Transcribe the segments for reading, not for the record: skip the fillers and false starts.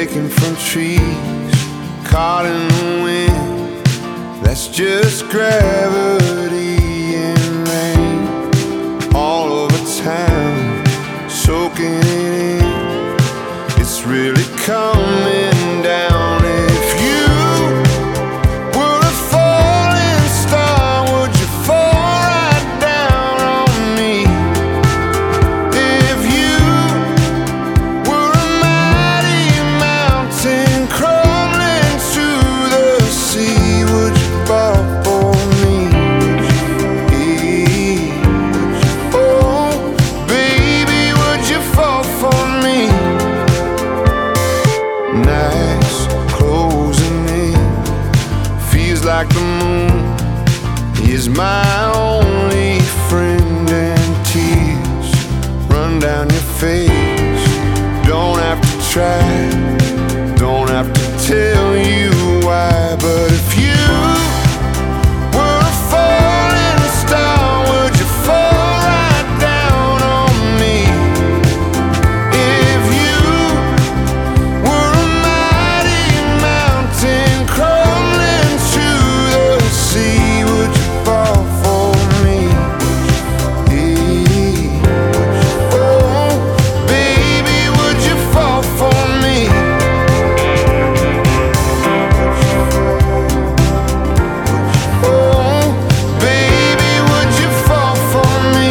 breaking from trees, caught in the wind. That's just gravity and rain all over town, soaking it in. It's really coming down. If you were a falling star, would you fall right down on me? If you were a mighty mountain crumbling to the sea, would you fall for me? Oh, baby, would you fall for me? Nights closing in, feels like the moon is my only friend, and tears run down your face. Don't have to try, don't have to tell you why, but if you were a falling star, would you fall right down on me? If you were a mighty mountain crumbling to the sea, would you fall for me? Oh, baby, would you fall for me? Oh, baby, would you fall for me?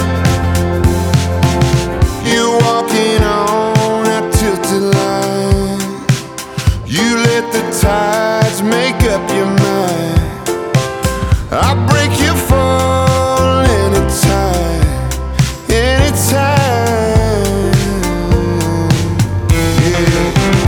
You're walking on that tilted line. You let the tides make up your mind. I break your fall anytime, anytime. Yeah.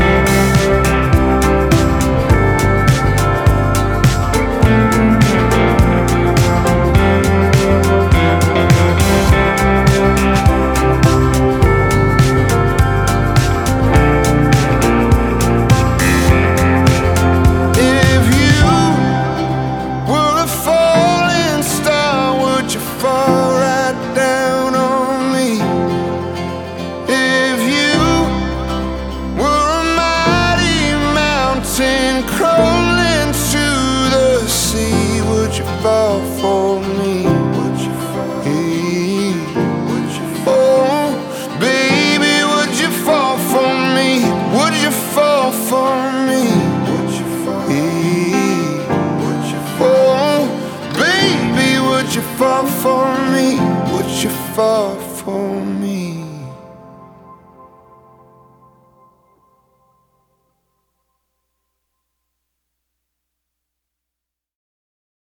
If you were a falling star, would you fall right down on me? If you were a mighty mountain crumbling